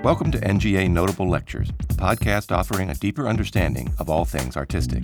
Welcome to NGA Notable Lectures, a podcast offering a deeper understanding of all things artistic.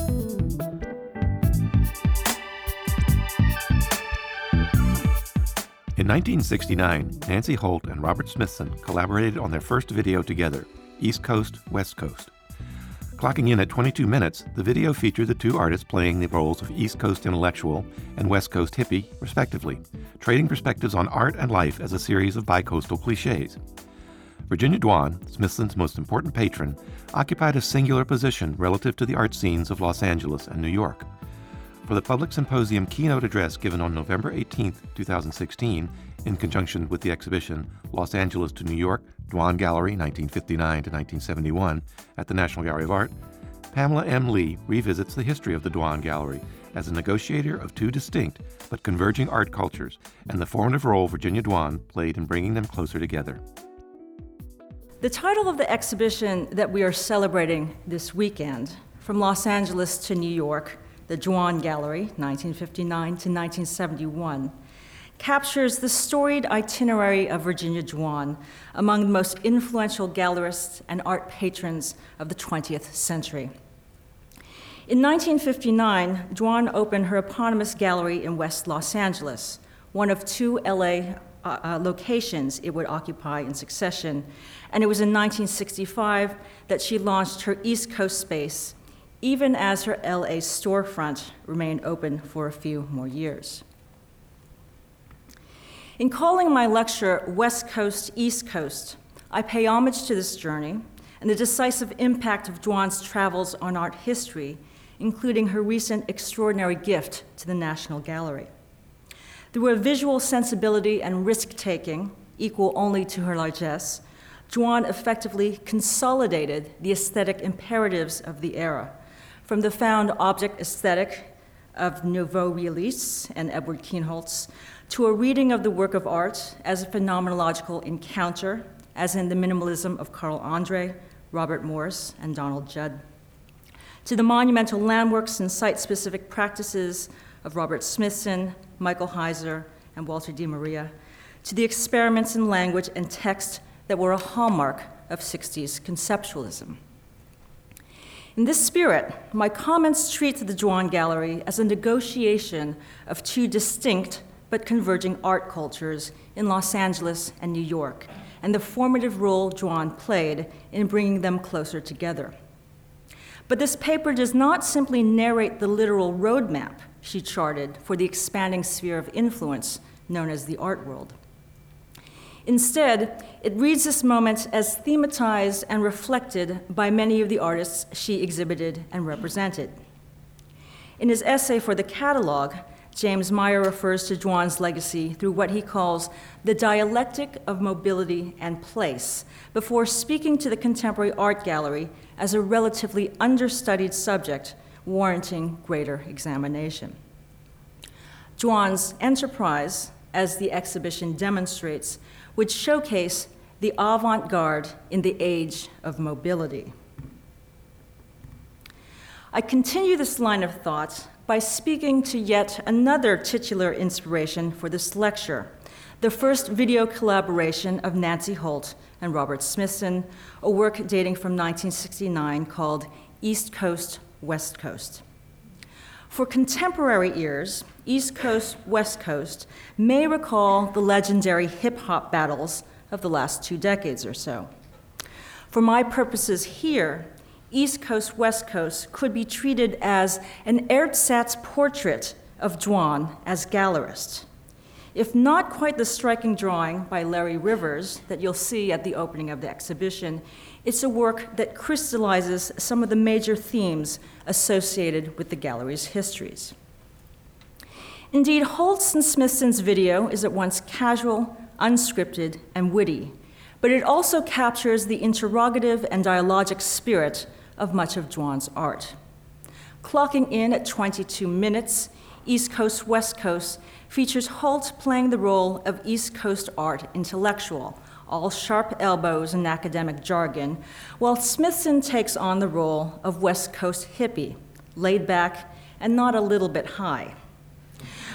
In 1969, Nancy Holt and Robert Smithson collaborated on their first video together, East Coast, West Coast. Clocking in at 22 minutes, the video featured the two artists playing the roles of East Coast intellectual and West Coast hippie, respectively, trading perspectives on art and life as a series of bicoastal cliches. Virginia Dwan, Smithson's most important patron, occupied a singular position relative to the art scenes of Los Angeles and New York. For the Public Symposium keynote address given on November 18, 2016, in conjunction with the exhibition Los Angeles to New York, Dwan Gallery, 1959 to 1971, at the National Gallery of Art, Pamela M. Lee revisits the history of the Dwan Gallery as a negotiator of two distinct but converging art cultures and the formative role Virginia Dwan played in bringing them closer together. The title of the exhibition that we are celebrating this weekend, From Los Angeles to New York, the Dwan Gallery, 1959 to 1971, captures the storied itinerary of Virginia Dwan, among the most influential gallerists and art patrons of the 20th century. In 1959, Dwan opened her eponymous gallery in West Los Angeles, one of two LA locations it would occupy in succession, and it was in 1965 that she launched her East Coast space, even as her LA storefront remained open for a few more years. In calling my lecture West Coast, East Coast, I pay homage to this journey and the decisive impact of Dwan's travels on art history, including her recent extraordinary gift to the National Gallery. Through a visual sensibility and risk-taking equal only to her largesse, Dwan effectively consolidated the aesthetic imperatives of the era, from the found object aesthetic of Nouveau Realists and Edward Kienholz to a reading of the work of art as a phenomenological encounter, as in the minimalism of Carl Andre, Robert Morris, and Donald Judd, to the monumental landmarks and site-specific practices of Robert Smithson, Michael Heiser, and Walter Di Maria, to the experiments in language and text that were a hallmark of 60s conceptualism. In this spirit, my comments treat the Dwan Gallery as a negotiation of two distinct but converging art cultures in Los Angeles and New York, and the formative role Dwan played in bringing them closer together. But this paper does not simply narrate the literal roadmap she charted for the expanding sphere of influence known as the art world. Instead, it reads this moment as thematized and reflected by many of the artists she exhibited and represented. In his essay for the catalog, James Meyer refers to Dwan's legacy through what he calls the dialectic of mobility and place, before speaking to the contemporary art gallery as a relatively understudied subject warranting greater examination. Dwan's enterprise, as the exhibition demonstrates, would showcase the avant-garde in the age of mobility. I continue this line of thought by speaking to yet another titular inspiration for this lecture, the first video collaboration of Nancy Holt and Robert Smithson, a work dating from 1969 called East Coast, West Coast. For contemporary ears, East Coast, West Coast may recall the legendary hip-hop battles of the last 2 decades or so. For my purposes here, East Coast, West Coast could be treated as an ersatz portrait of Dwan as gallerist. If not quite the striking drawing by Larry Rivers that you'll see at the opening of the exhibition, it's a work that crystallizes some of the major themes associated with the gallery's histories. Indeed, Holt's and Smithson's video is at once casual, unscripted, and witty, but it also captures the interrogative and dialogic spirit of much of Dwan's art. Clocking in at 22 minutes, East Coast, West Coast features Holt playing the role of East Coast art intellectual, all sharp elbows and academic jargon, while Smithson takes on the role of West Coast hippie, laid back and not a little bit high.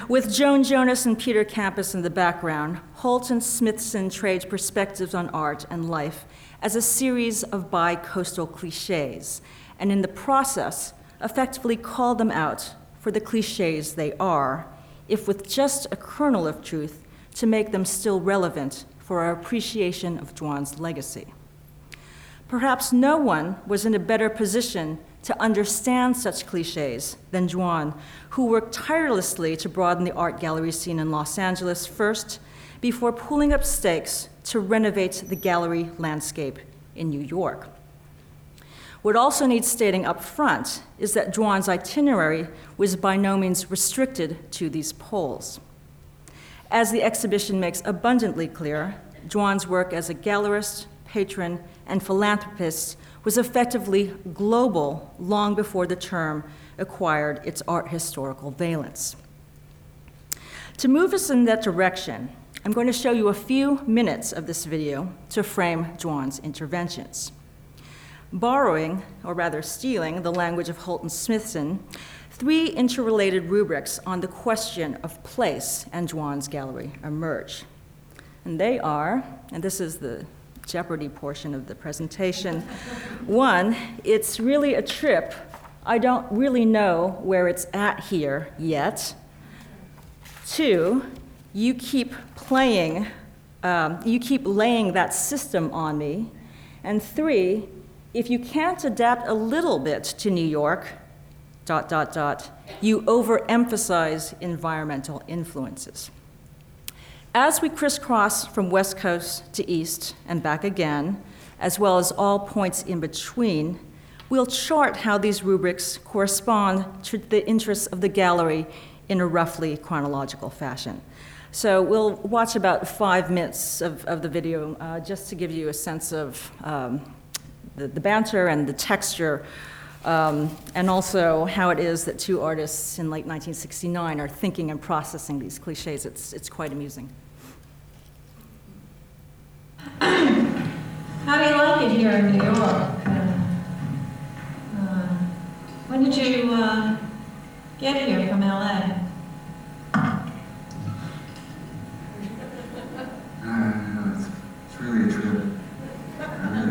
With Joan Jonas and Peter Campus in the background, Holt and Smithson trade perspectives on art and life as a series of bi-coastal cliches, and in the process, effectively call them out for the cliches they are, if with just a kernel of truth, to make them still relevant for our appreciation of Dwan's legacy. Perhaps no one was in a better position to understand such cliches than Dwan, who worked tirelessly to broaden the art gallery scene in Los Angeles first, before pulling up stakes to renovate the gallery landscape in New York. What also needs stating up front is that Dwan's itinerary was by no means restricted to these poles. As the exhibition makes abundantly clear, Dwan's work as a gallerist, patron, and philanthropist was effectively global long before the term acquired its art historical valence. To move us in that direction, I'm going to show you a few minutes of this video to frame Dwan's interventions. Borrowing, or rather stealing, the language of Holt and Smithson, 3 interrelated rubrics on the question of place and Dwan's gallery emerge. And they are, and this is the Jeopardy portion of the presentation. 1, it's really a trip. I don't really know where it's at here yet. 2, you keep laying that system on me. And 3, if you can't adapt a little bit to New York, ... you overemphasize environmental influences. As we crisscross from West Coast to East and back again, as well as all points in between, we'll chart how these rubrics correspond to the interests of the gallery in a roughly chronological fashion. So we'll watch about 5 minutes of the video just to give you a sense of the banter and the texture, and also how it is that 2 artists in late 1969 are thinking and processing these cliches. It's quite amusing. How do you like it here in New York? When did you get here from LA? It's really a trip. I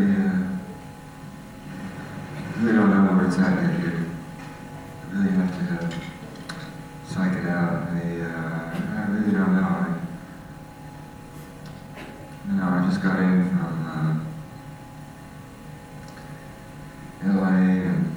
really don't know where it's at yet here. I really have to psych it out. I really don't know. I just got in from LA, and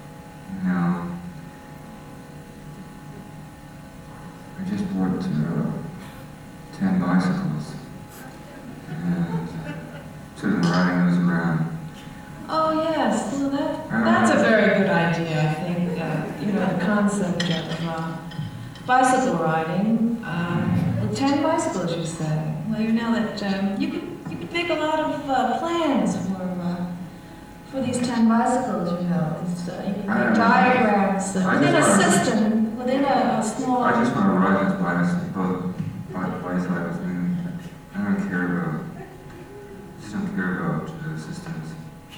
I just bought 10 bicycles and took them riding those around. Oh yes, well that's a very good idea. I think the concept of bicycle riding. 10 bicycles, you say? Well, you know that you could make a lot of plans for these 10 bicycles. You can make diagrams within a system, within a small. I just want to ride those bicycles, both bicycles, and I don't care about. Just don't care about systems.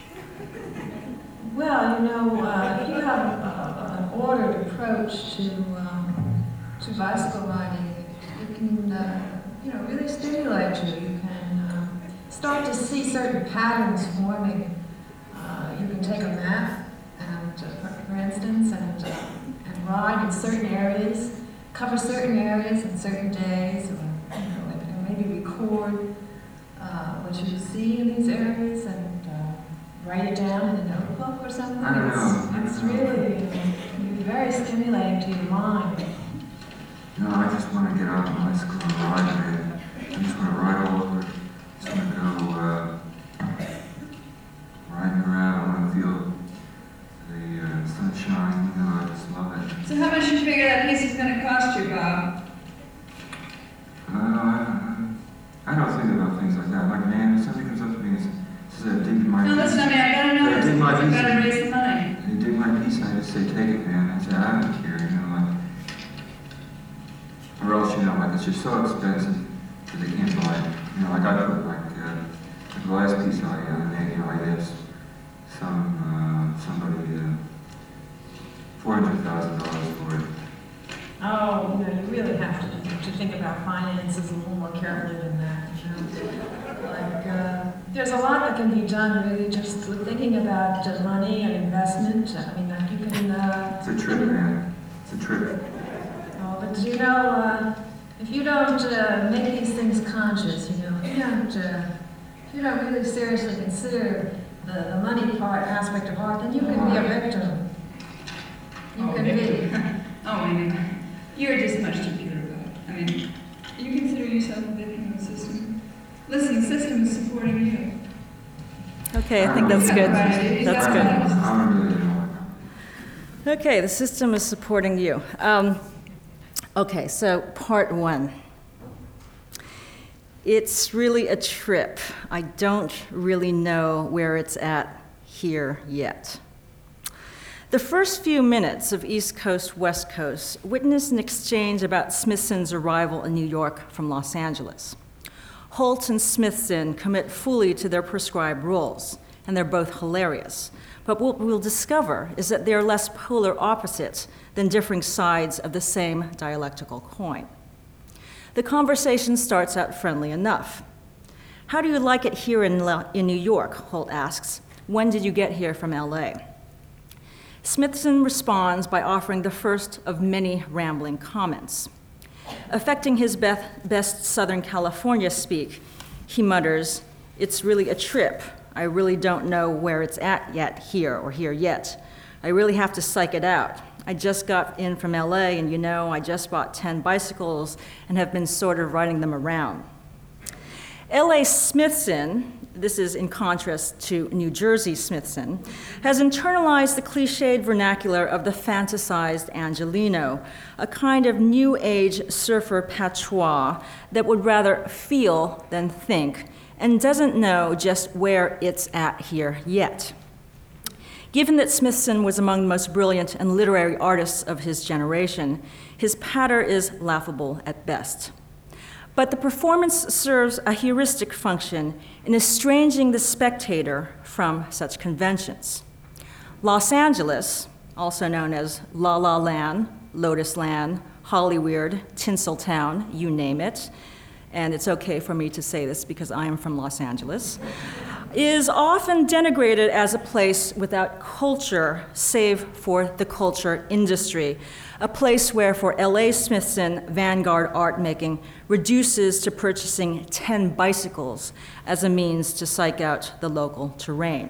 Well, if you have an ordered approach to bicycle riding, it can really stimulate you. You can start to see certain patterns forming. You can take a map and, for instance, and ride in certain areas, cover certain areas on certain days, or maybe record what you see in these areas and write it down in a notebook or something. It's really very stimulating to your mind. I just want to get out of my bicycle and ride, man. I just want to ride all over. I just want to go riding around. I want to feel the sunshine. I just love it. So how much do you figure that piece is going to cost you, Bob? I don't think about things like that. Like, man, if somebody comes up to me and says, dig my piece. No, listen, I gotta know this because I've got to raise the money. They dig my piece, and I just say, take it, man. I say, I don't care, or else, it's just so expensive that they can't buy it. I put the last piece I guess somebody $400,000 for it. oh, you really have to think about finances a little more carefully than that. Like, there's a lot that can be done really just with thinking about money and investment. I mean, like you can... it's a trip, man. It's a trip. Oh, but if you don't make these things conscious, if you don't really seriously consider the money part aspect of art, then you can be a victim. You can be. Oh, Amy, you're just much too pure about it. I mean, do you consider yourself a victim of the system? Listen, the system is supporting you. Okay, I think that's good. That's good. Okay, the system is supporting you. Okay, so part one. It's really a trip. I don't really know where it's at here yet. The first few minutes of East Coast, West Coast witnessed an exchange about Smithson's arrival in New York from Los Angeles. Holt and Smithson commit fully to their prescribed roles, and they're both hilarious. But what we'll discover is that they're less polar opposites than differing sides of the same dialectical coin. The conversation starts out friendly enough. How do you like it here in New York, Holt asks. When did you get here from LA? Smithson responds by offering the first of many rambling comments. Affecting his best Southern California speak, he mutters, "It's really a trip. I really don't know where it's at yet here or here yet. I really have to psych it out. I just got in from LA and I just bought 10 bicycles and have been sort of riding them around." L.A. Smithson, this is in contrast to New Jersey Smithson, has internalized the cliched vernacular of the fantasized Angelino, a kind of new age surfer patois that would rather feel than think and doesn't know just where it's at here yet. Given that Smithson was among the most brilliant and literary artists of his generation, his patter is laughable at best. But the performance serves a heuristic function in estranging the spectator from such conventions. Los Angeles, also known as La La Land, Lotus Land, Hollyweird, Tinseltown, you name it, and it's okay for me to say this because I am from Los Angeles, is often denigrated as a place without culture, save for the culture industry, a place where for L.A. Smithson, vanguard art making reduces to purchasing 10 bicycles as a means to psych out the local terrain.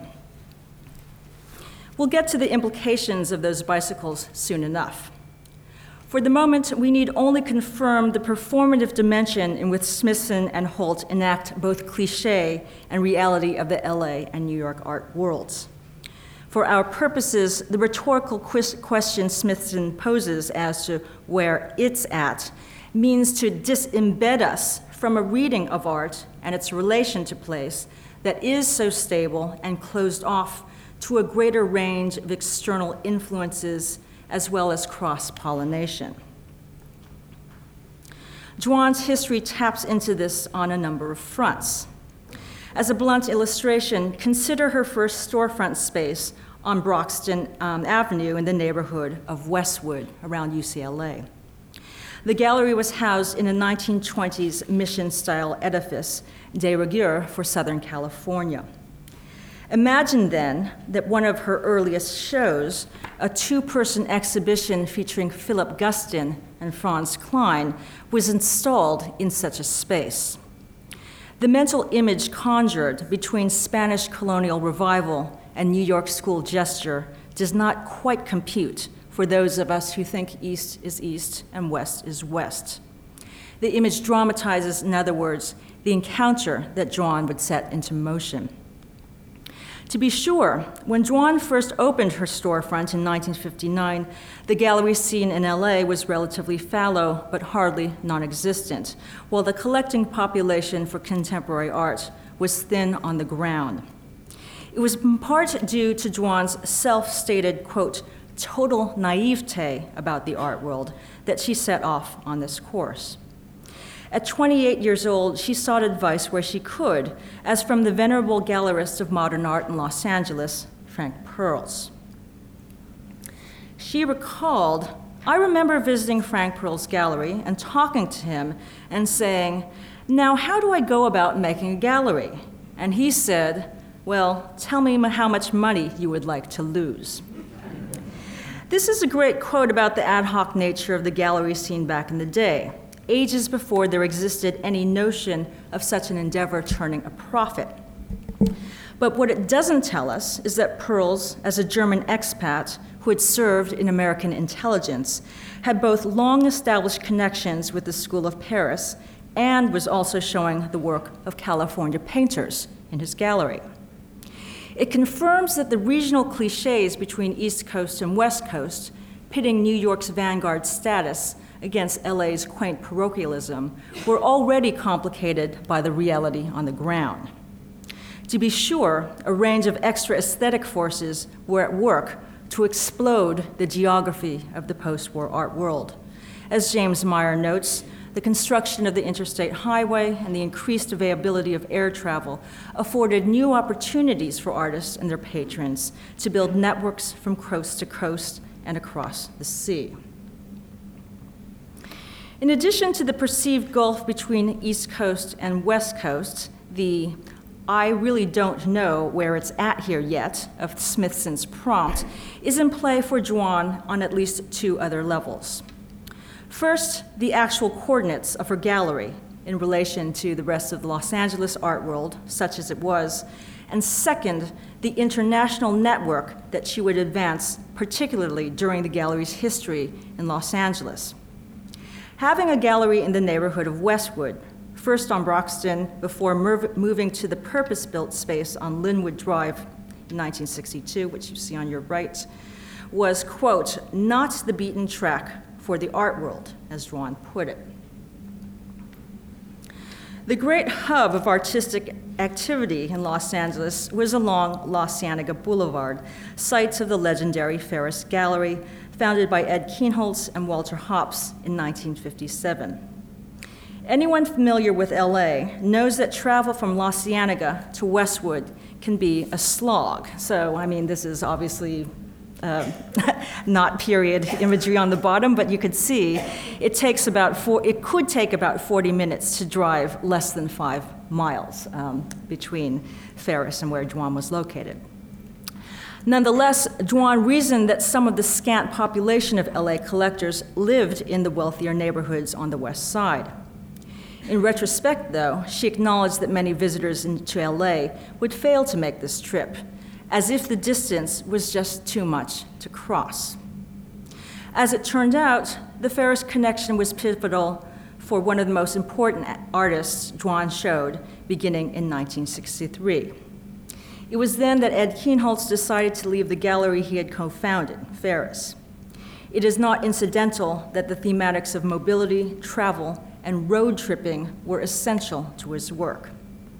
We'll get to the implications of those bicycles soon enough. For the moment, we need only confirm the performative dimension in which Smithson and Holt enact both cliché and reality of the LA and New York art worlds. For our purposes, the rhetorical question Smithson poses as to where it's at means to disembed us from a reading of art and its relation to place that is so stable and closed off to a greater range of external influences as well as cross-pollination. Dwan's history taps into this on a number of fronts. As a blunt illustration, consider her first storefront space on Broxton Avenue in the neighborhood of Westwood around UCLA. The gallery was housed in a 1920s mission-style edifice, de rigueur for Southern California. Imagine then that one of her earliest shows, a two-person exhibition featuring Philip Guston and Franz Klein, was installed in such a space. The mental image conjured between Spanish colonial revival and New York school gesture does not quite compute for those of us who think East is East and West is West. The image dramatizes, in other words, the encounter that Dwan would set into motion. To be sure, when Dwan first opened her storefront in 1959, the gallery scene in LA was relatively fallow but hardly non-existent, while the collecting population for contemporary art was thin on the ground. It was in part due to Dwan's self-stated, quote, total naivete about the art world that she set off on this course. At 28 years old, she sought advice where she could, as from the venerable gallerist of modern art in Los Angeles, Frank Pearls. She recalled I remember visiting Frank Pearl's gallery and talking to him and saying, "Now, how do I go about making a gallery?" And he said, "Well, tell me how much money you would like to lose." This is a great quote about the ad hoc nature of the gallery scene back in the day, ages before there existed any notion of such an endeavor turning a profit. But what it doesn't tell us is that Pearls, as a German expat who had served in American intelligence, had both long-established connections with the School of Paris and was also showing the work of California painters in his gallery. It confirms that the regional cliches between East Coast and West Coast, pitting New York's vanguard status against LA's quaint parochialism, were already complicated by the reality on the ground. To be sure, a range of extra aesthetic forces were at work to explode the geography of the post-war art world. As James Meyer notes, the construction of the interstate highway and the increased availability of air travel afforded new opportunities for artists and their patrons to build networks from coast to coast and across the sea. In addition to the perceived gulf between East Coast and West Coast, the "I really don't know where it's at here yet" of Smithson's prompt is in play for Dwan on at least two other levels. First, the actual coordinates of her gallery in relation to the rest of the Los Angeles art world, such as it was, and second, the international network that she would advance, particularly during the gallery's history in Los Angeles. Having a gallery in the neighborhood of Westwood, first on Broxton before moving to the purpose-built space on Linwood Drive in 1962, which you see on your right, was, quote, "not the beaten track for the art world," as Dwan put it. The great hub of artistic activity in Los Angeles was along La Cienega Boulevard, sites of the legendary Ferris Gallery, founded by Ed Kienholz and Walter Hopps in 1957. Anyone familiar with LA knows that travel from La Cienega to Westwood can be a slog. So, I mean, this is obviously not period imagery on the bottom, but you could see it could take about 40 minutes to drive less than 5 miles between Ferris and where Dwan was located. Nonetheless, Dwan reasoned that some of the scant population of LA collectors lived in the wealthier neighborhoods on the west side. In retrospect, though, she acknowledged that many visitors to LA would fail to make this trip, as if the distance was just too much to cross. As it turned out, the Ferris connection was pivotal for one of the most important artists Dwan showed, beginning in 1963. It was then that Ed Kienholz decided to leave the gallery he had co-founded, Ferris. It is not incidental that the thematics of mobility, travel, and road tripping were essential to his work.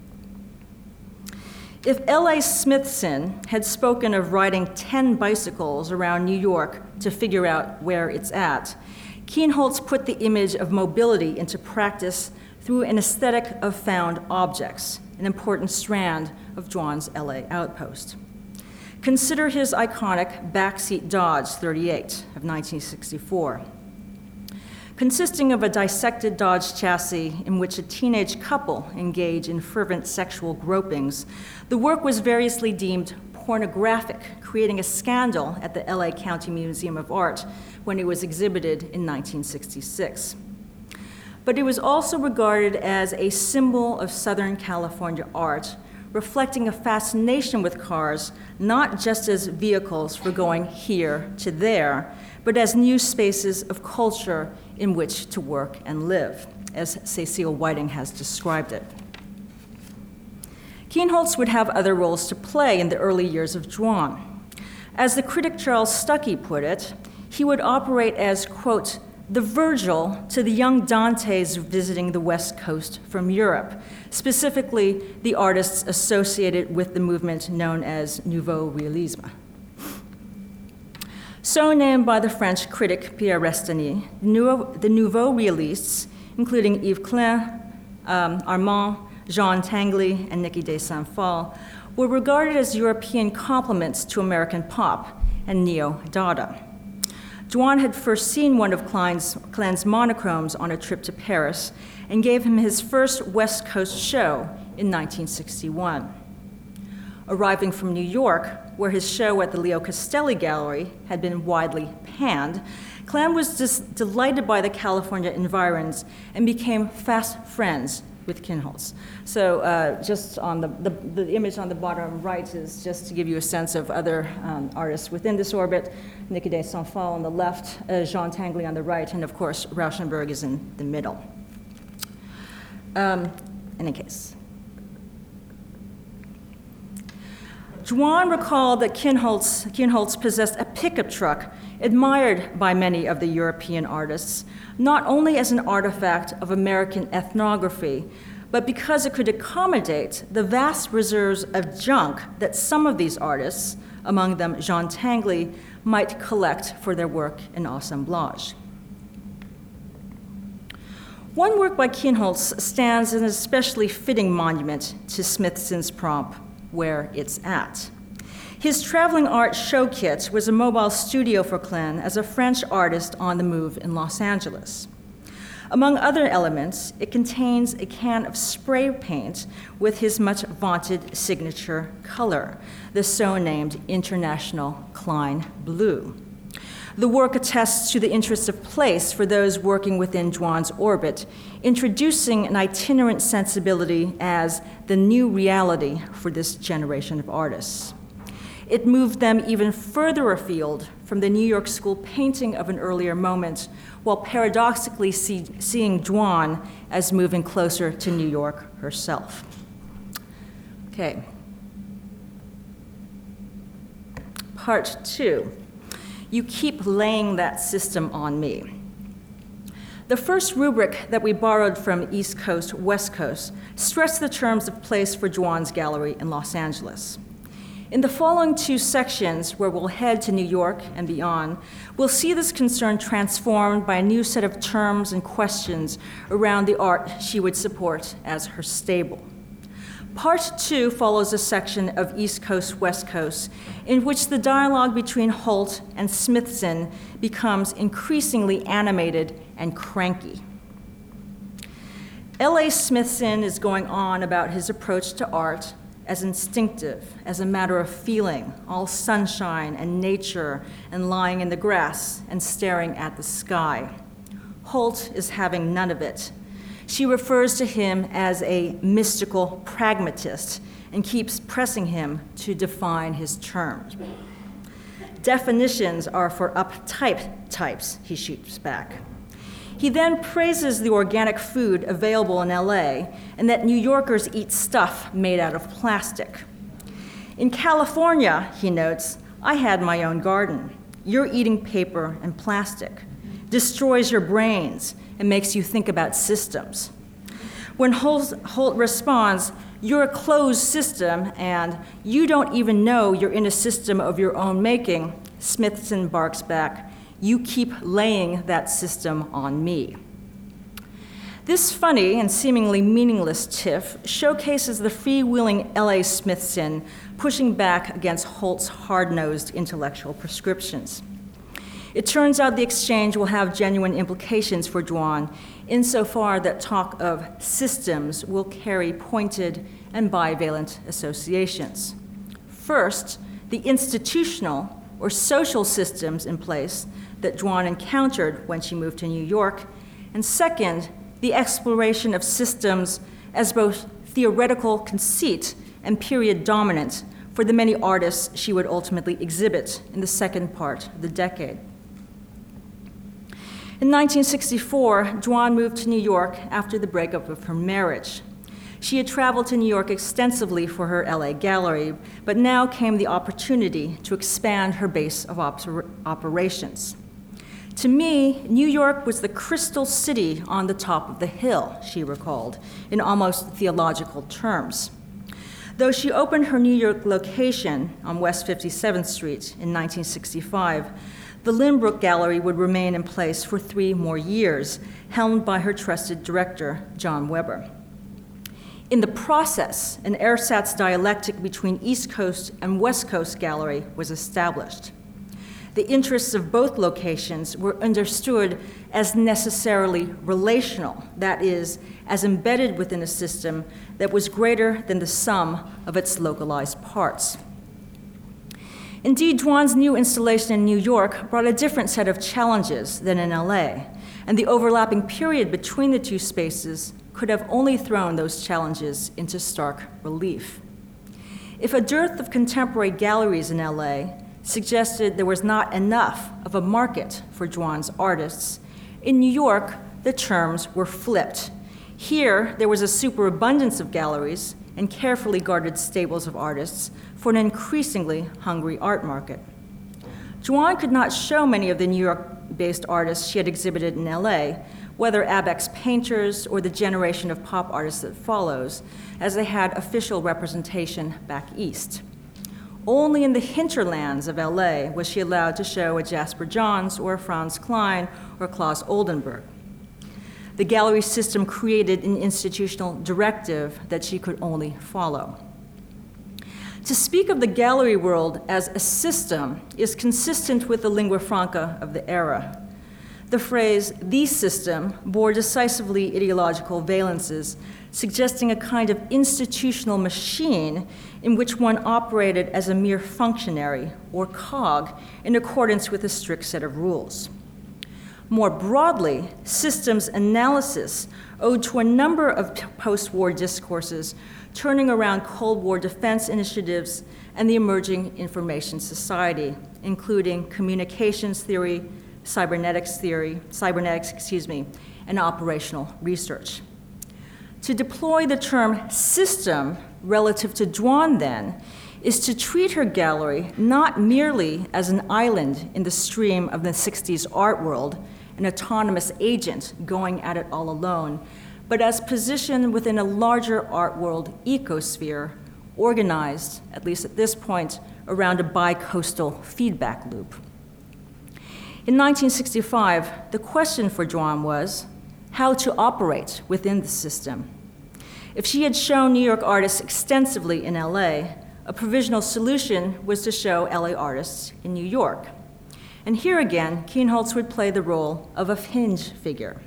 If L.A. Smithson had spoken of riding 10 bicycles around New York to figure out where it's at, Kienholz put the image of mobility into practice through an aesthetic of found objects, an important strand of Dwan's L.A. outpost. Consider his iconic backseat Dodge 38 of 1964. Consisting of a dissected Dodge chassis in which a teenage couple engage in fervent sexual gropings, the work was variously deemed pornographic, creating a scandal at the LA County Museum of Art when it was exhibited in 1966. But it was also regarded as a symbol of Southern California art, reflecting a fascination with cars, not just as vehicles for going here to there, but as new spaces of culture in which to work and live, as Cecile Whiting has described it. Kienholz would have other roles to play in the early years of Dwan. As the critic Charles Stuckey put it, he would operate as, quote, the Virgil to the young Dantes visiting the West Coast from Europe, specifically the artists associated with the movement known as Nouveau Realisme. So named by the French critic Pierre Restany, the Nouveau Realists, including Yves Klein, Armand, Jean Tinguely, and Niki de Saint-Phalle, were regarded as European complements to American pop and neo-Dada. Dwan had first seen one of Klan's monochromes on a trip to Paris and gave him his first West Coast show in 1961. Arriving from New York, where his show at the Leo Castelli Gallery had been widely panned, Klan was just delighted by the California environs and became fast friends with Kinholtz. So just on the image on the bottom right is just to give you a sense of other artists within this orbit. Nicodé Saint-Phal on the left, Jean Tinguely on the right, and of course Rauschenberg is in the middle. In any case. Dwan recalled that Kinholtz possessed a pickup truck admired by many of the European artists, not only as an artifact of American ethnography, but because it could accommodate the vast reserves of junk that some of these artists, among them Jean Tinguely, might collect for their work in assemblage. One work by Kinholtz stands as an especially fitting monument to Smithson's prompt, Where It's At. His traveling art show kit was a mobile studio for Klan as a French artist on the move in Los Angeles. Among other elements, it contains a can of spray paint with his much vaunted signature color, the so-named International Klein Blue. The work attests to the interest of place for those working within Dwan's orbit, introducing an itinerant sensibility as the new reality for this generation of artists. It moved them even further afield from the New York School painting of an earlier moment, while paradoxically seeing Dwan as moving closer to New York herself. Okay. Part 2. You keep laying that system on me. The first rubric that we borrowed from East Coast, West Coast stressed the terms of place for Dwan's gallery in Los Angeles. In the following 2 sections, where we'll head to New York and beyond, we'll see this concern transformed by a new set of terms and questions around the art she would support as her stable. Part 2 follows a section of East Coast, West Coast, in which the dialogue between Holt and Smithson becomes increasingly animated and cranky. L.A. Smithson is going on about his approach to art as instinctive, as a matter of feeling, all sunshine and nature and lying in the grass and staring at the sky. Holt is having none of it. She refers to him as a mystical pragmatist and keeps pressing him to define his terms. Definitions are for uptight types, he shoots back. He then praises the organic food available in LA and that New Yorkers eat stuff made out of plastic. In California, he notes, I had my own garden. You're eating paper and plastic. Destroys your brains and makes you think about systems. When Holt responds, you're a closed system and you don't even know you're in a system of your own making, Smithson barks back, you keep laying that system on me. This funny and seemingly meaningless tiff showcases the freewheeling L.A. Smithson pushing back against Holt's hard-nosed intellectual prescriptions. It turns out the exchange will have genuine implications for Dwan, insofar that talk of systems will carry pointed and bivalent associations. First, the institutional or social systems in place that Dwan encountered when she moved to New York, and second, the exploration of systems as both theoretical conceit and period dominant for the many artists she would ultimately exhibit in the second part of the decade. In 1964, Dwan moved to New York after the breakup of her marriage. She had traveled to New York extensively for her LA gallery, but now came the opportunity to expand her base of operations. To me, New York was the crystal city on the top of the hill, she recalled, in almost theological terms. Though she opened her New York location on West 57th Street in 1965, the Lynbrook Gallery would remain in place for 3 more years, helmed by her trusted director, John Weber. In the process, an ersatz dialectic between East Coast and West Coast Gallery was established. the interests of both locations were understood as necessarily relational, that is, as embedded within a system that was greater than the sum of its localized parts. Indeed, Dwan's new installation in New York brought a different set of challenges than in LA, and the overlapping period between the two spaces could have only thrown those challenges into stark relief. If a dearth of contemporary galleries in LA suggested there was not enough of a market for Dwan's artists, in New York, the terms were flipped. Here, there was a superabundance of galleries and carefully guarded stables of artists for an increasingly hungry art market. Dwan could not show many of the New York-based artists she had exhibited in LA, whether Abeck's painters or the generation of pop artists that follows, as they had official representation back east. Only in the hinterlands of LA was she allowed to show a Jasper Johns or a Franz Klein or Claes Oldenburg. The gallery system created an institutional directive that she could only follow. To speak of the gallery world as a system is consistent with the lingua franca of the era. The phrase, "the system," bore decisively ideological valences, suggesting a kind of institutional machine in which one operated as a mere functionary or cog in accordance with a strict set of rules. More broadly, systems analysis owed to a number of post-war discourses turning around Cold War defense initiatives and the emerging information society, including communications theory, cybernetics, and operational research. To deploy the term system relative to Dwan, then, is to treat her gallery not merely as an island in the stream of the 60s art world, an autonomous agent going at it all alone, but as positioned within a larger art world ecosphere, organized, at least at this point, around a bi-coastal feedback loop. In 1965, the question for Dwan was how to operate within the system. If she had shown New York artists extensively in LA, a provisional solution was to show LA artists in New York. And here again, Kienholz would play the role of a hinge figure.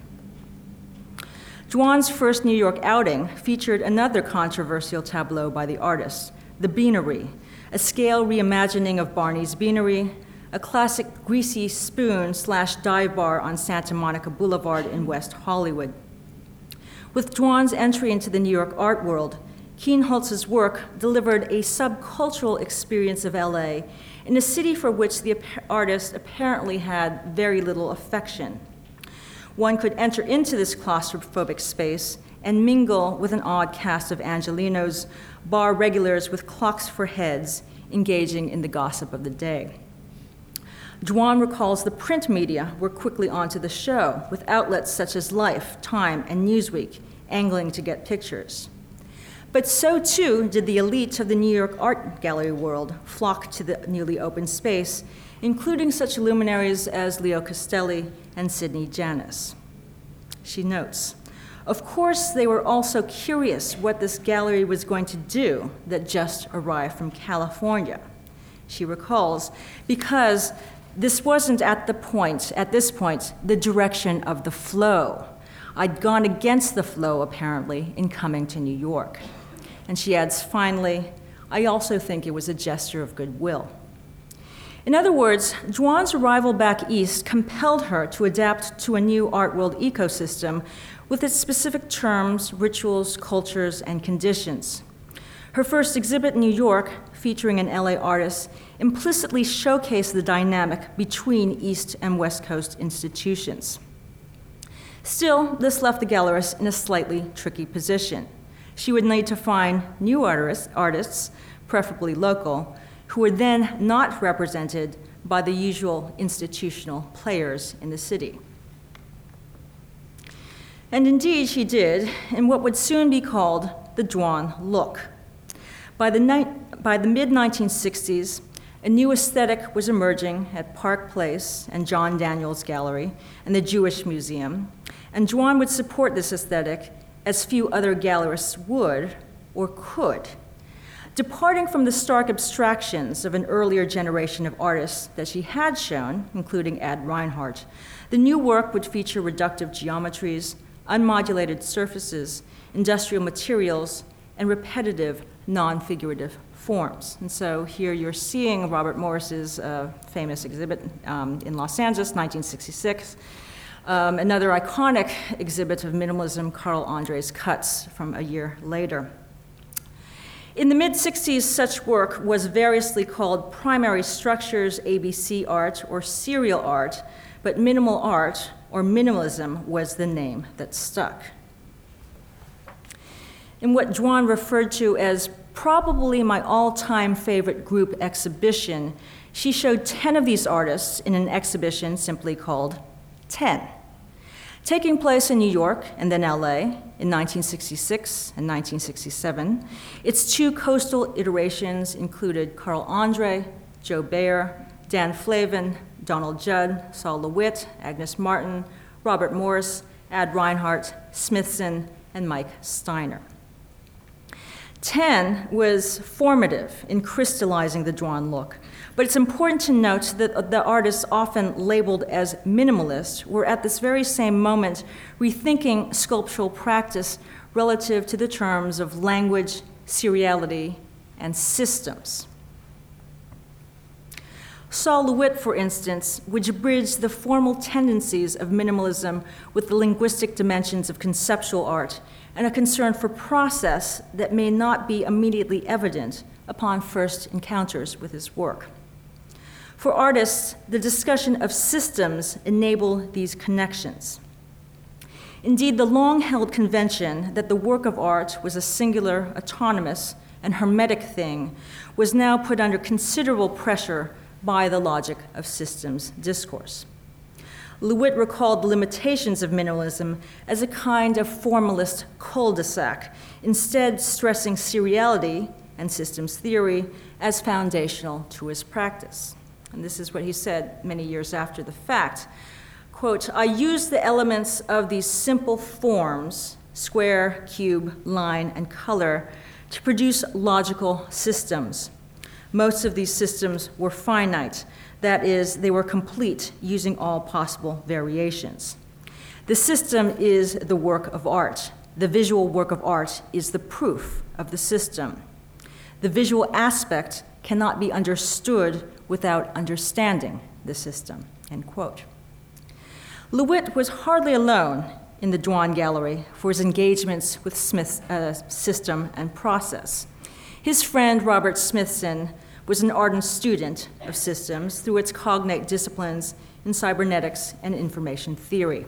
Dwan's first New York outing featured another controversial tableau by the artist, The Beanery, a scale reimagining of Barney's Beanery, a classic greasy spoon/dive bar on Santa Monica Boulevard in West Hollywood. With Dwan's entry into the New York art world, Kienholz's work delivered a subcultural experience of LA in a city for which the artist apparently had very little affection. One could enter into this claustrophobic space and mingle with an odd cast of Angelinos, bar regulars with clocks for heads, engaging in the gossip of the day. Dwan recalls the print media were quickly onto the show, with outlets such as Life, Time, and Newsweek angling to get pictures. But so too did the elite of the New York art gallery world flock to the newly opened space, including such luminaries as Leo Castelli and Sidney Janis. She notes, of course, they were also curious what this gallery was going to do that just arrived from California. She recalls, because this wasn't at this point, the direction of the flow. I'd gone against the flow, apparently, in coming to New York. And she adds, finally, I also think it was a gesture of goodwill. In other words, Dwan's arrival back east compelled her to adapt to a new art world ecosystem with its specific terms, rituals, cultures, and conditions. Her first exhibit in New York, featuring an LA artist, implicitly showcased the dynamic between East and West Coast institutions. Still, this left the gallerist in a slightly tricky position. She would need to find new artists, preferably local, who were then not represented by the usual institutional players in the city. And indeed she did, in what would soon be called the Dwan look. By the mid-1960s, a new aesthetic was emerging at Park Place and John Daniels Gallery and the Jewish Museum, and Dwan would support this aesthetic as few other gallerists would or could. Departing from the stark abstractions of an earlier generation of artists that she had shown, including Ad Reinhardt, the new work would feature reductive geometries, unmodulated surfaces, industrial materials, and repetitive, non-figurative forms. And so here you're seeing Robert Morris's famous exhibit in Los Angeles, 1966. Another iconic exhibit of minimalism, Carl Andre's Cuts from a year later. In the mid-60s, such work was variously called primary structures, ABC art, or serial art, but minimal art, or minimalism, was the name that stuck. In what Dwan referred to as probably my all-time favorite group exhibition, she showed 10 of these artists in an exhibition simply called 10. Taking place in New York and then LA in 1966 and 1967, its two coastal iterations included Carl Andre, Joe Bayer, Dan Flavin, Donald Judd, Sol LeWitt, Agnes Martin, Robert Morris, Ad Reinhardt, Smithson, and Mike Steiner. 10 was formative in crystallizing the Dwan look, but it's important to note that the artists often labeled as minimalist were at this very same moment rethinking sculptural practice relative to the terms of language, seriality, and systems. Sol LeWitt, for instance, which bridged the formal tendencies of minimalism with the linguistic dimensions of conceptual art and a concern for process that may not be immediately evident upon first encounters with his work. For artists, the discussion of systems enable these connections. Indeed, the long-held convention that the work of art was a singular, autonomous, and hermetic thing was now put under considerable pressure by the logic of systems discourse. LeWitt recalled the limitations of minimalism as a kind of formalist cul-de-sac, instead stressing seriality and systems theory as foundational to his practice. And this is what he said many years after the fact. Quote, "I use the elements of these simple forms, square, cube, line, and color, to produce logical systems. Most of these systems were finite. That is, they were complete, using all possible variations. The system is the work of art. The visual work of art is the proof of the system. The visual aspect cannot be understood without understanding the system," end quote. LeWitt was hardly alone in the Dwan Gallery for his engagements with Smith's system and process. His friend Robert Smithson was an ardent student of systems through its cognate disciplines in cybernetics and information theory.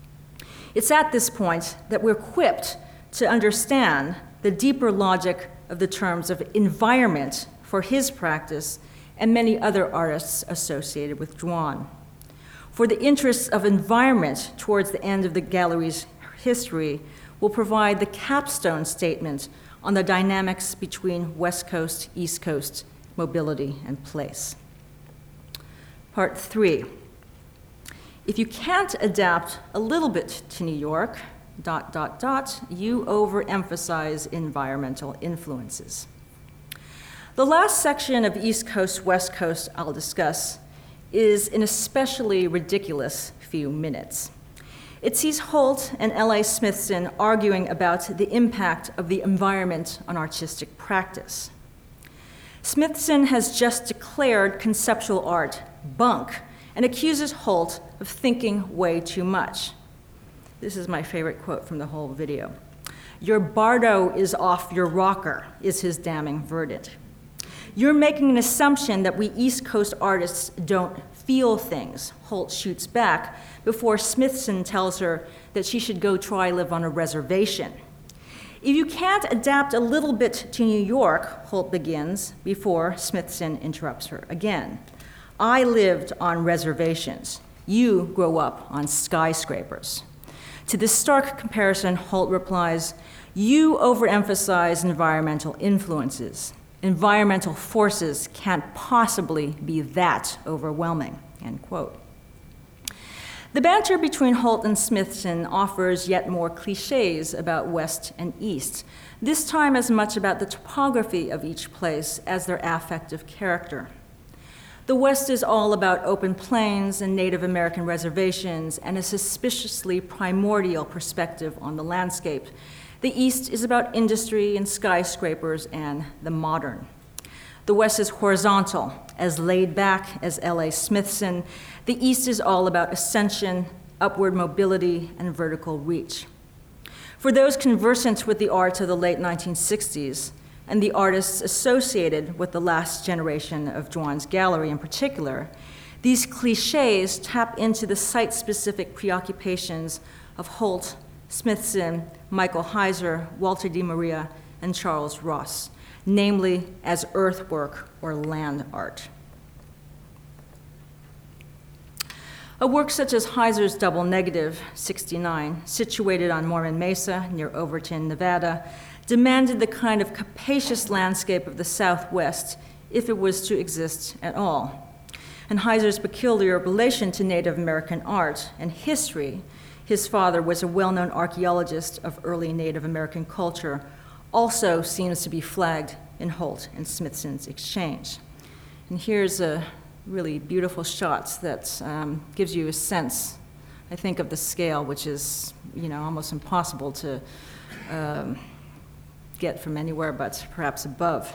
It's at this point that we're equipped to understand the deeper logic of the terms of environment for his practice and many other artists associated with Dwan. For the interests of environment towards the end of the gallery's history will provide the capstone statement on the dynamics between West Coast, East Coast, mobility, and place. Part 3. If you can't adapt a little bit to New York, ... you overemphasize environmental influences. The last section of East Coast, West Coast I'll discuss is an especially ridiculous few minutes. It sees Holt and L.A. Smithson arguing about the impact of the environment on artistic practice. Smithson has just declared conceptual art bunk and accuses Holt of thinking way too much. This is my favorite quote from the whole video. "Your bardo is off your rocker," is his damning verdict. "You're making an assumption that we East Coast artists don't feel things," Holt shoots back before Smithson tells her that she should go try live on a reservation. "If you can't adapt a little bit to New York," Holt begins, before Smithson interrupts her again. "I lived on reservations. You grow up on skyscrapers." To this stark comparison, Holt replies, "You overemphasize environmental influences. Environmental forces can't possibly be that overwhelming," end quote. The banter between Holt and Smithson offers yet more cliches about West and East, this time as much about the topography of each place as their affective character. The West is all about open plains and Native American reservations and a suspiciously primordial perspective on the landscape. The East is about industry and skyscrapers and the modern. The West is horizontal, as laid back as L.A. Smithson. The East is all about ascension, upward mobility, and vertical reach. For those conversant with the art of the late 1960s, and the artists associated with the last generation of Dwan's gallery in particular, these cliches tap into the site-specific preoccupations of Holt, Smithson, Michael Heiser, Walter de Maria, and Charles Ross, namely as earthwork or land art. A work such as Heiser's Double Negative, 69, situated on Mormon Mesa near Overton, Nevada, demanded the kind of capacious landscape of the Southwest if it was to exist at all. And Heiser's peculiar relation to Native American art and history, his father was a well-known archaeologist of early Native American culture, also seems to be flagged in Holt and Smithson's exchange. And here's a really beautiful shot that gives you a sense, I think, of the scale, which is, almost impossible to get from anywhere but perhaps above.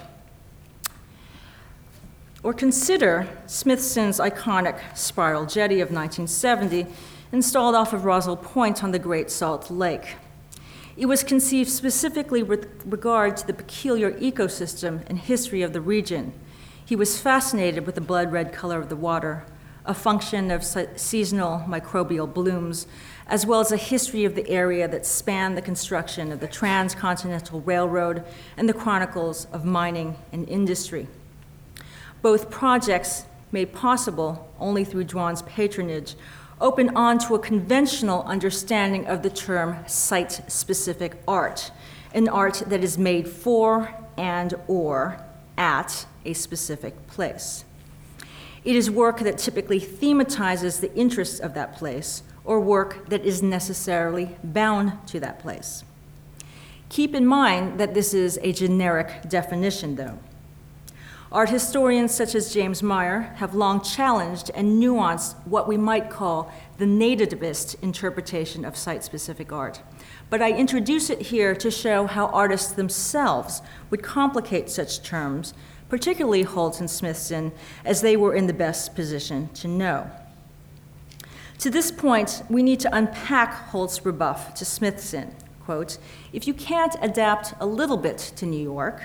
Or consider Smithson's iconic spiral jetty of 1970, installed off of Roswell Point on the Great Salt Lake. It was conceived specifically with regard to the peculiar ecosystem and history of the region. He was fascinated with the blood red color of the water, a function of seasonal microbial blooms, as well as a history of the area that spanned the construction of the Transcontinental Railroad and the chronicles of mining and industry. Both projects, made possible only through Dwan's patronage, open onto a conventional understanding of the term site-specific art, an art that is made for and/or at a specific place. It is work that typically thematizes the interests of that place, or work that is necessarily bound to that place. Keep in mind that this is a generic definition, though. Art historians such as James Meyer have long challenged and nuanced what we might call the nativist interpretation of site-specific art. But I introduce it here to show how artists themselves would complicate such terms, particularly Holt and Smithson, as they were in the best position to know. To this point, we need to unpack Holt's rebuff to Smithson. Quote, "If you can't adapt a little bit to New York,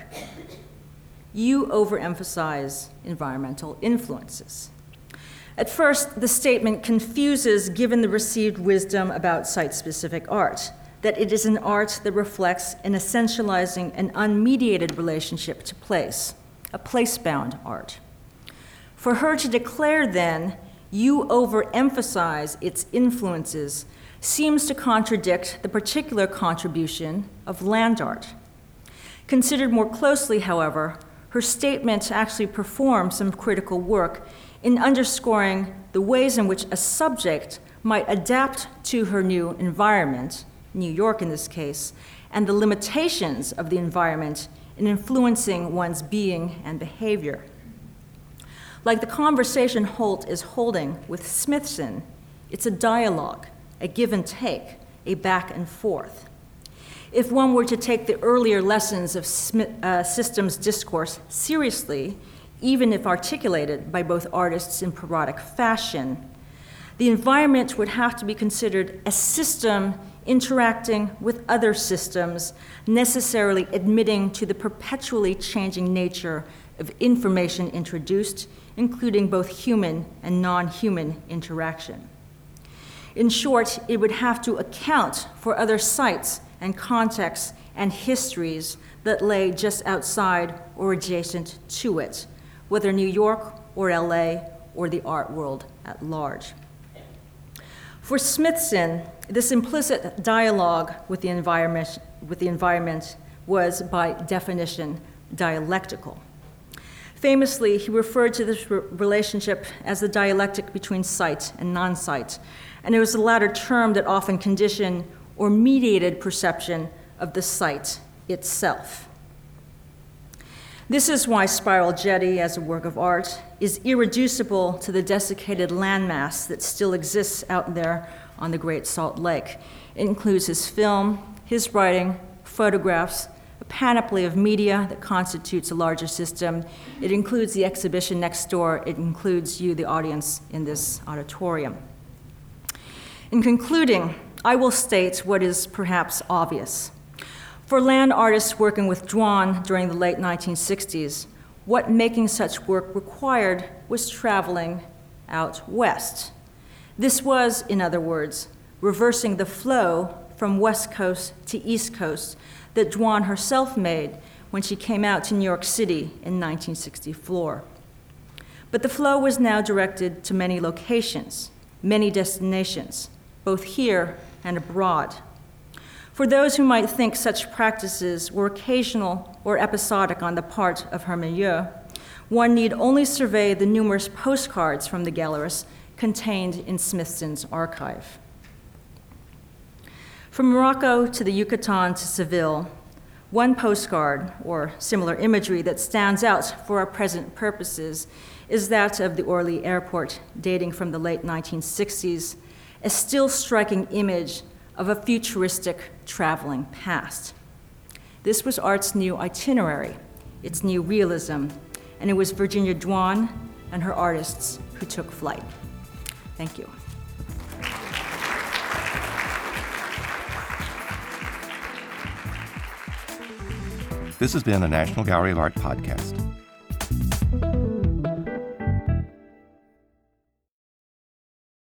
you overemphasize environmental influences." At first, the statement confuses given the received wisdom about site-specific art, that it is an art that reflects an essentializing and unmediated relationship to place, a place-bound art. For her to declare then, "You overemphasize its influences," seems to contradict the particular contribution of land art. Considered more closely, however, her statement actually performs some critical work in underscoring the ways in which a subject might adapt to her new environment, New York in this case, and the limitations of the environment in influencing one's being and behavior. Like the conversation Holt is holding with Smithson, it's a dialogue, a give and take, a back and forth. If one were to take the earlier lessons of systems discourse seriously, even if articulated by both artists in parodic fashion, the environment would have to be considered a system interacting with other systems, necessarily admitting to the perpetually changing nature of information introduced, including both human and non-human interaction. In short, it would have to account for other sites and contexts and histories that lay just outside or adjacent to it, whether New York or LA or the art world at large. For Smithson, this implicit dialogue with the environment was, by definition, dialectical. Famously, he referred to this relationship as the dialectic between sight and non-sight, and it was the latter term that often conditioned or mediated perception of the sight itself. This is why Spiral Jetty, as a work of art, is irreducible to the desiccated landmass that still exists out there on the Great Salt Lake. It includes his film, his writing, photographs, a panoply of media that constitutes a larger system. It includes the exhibition next door. It includes you, the audience, in this auditorium. In concluding, I will state what is perhaps obvious. For land artists working with Dwan during the late 1960s, what making such work required was traveling out west. This was, in other words, reversing the flow from West Coast to East Coast that Dwan herself made when she came out to New York City in 1964. But the flow was now directed to many locations, many destinations, both here and abroad. For those who might think such practices were occasional or episodic on the part of her milieu, one need only survey the numerous postcards from the galleries contained in Smithson's archive. From Morocco to the Yucatan to Seville, one postcard, or similar imagery that stands out for our present purposes, is that of the Orly Airport, dating from the late 1960s, a still striking image of a futuristic traveling past. This was art's new itinerary, its new realism, and it was Virginia Dwan and her artists who took flight. Thank you. This has been a National Gallery of Art podcast.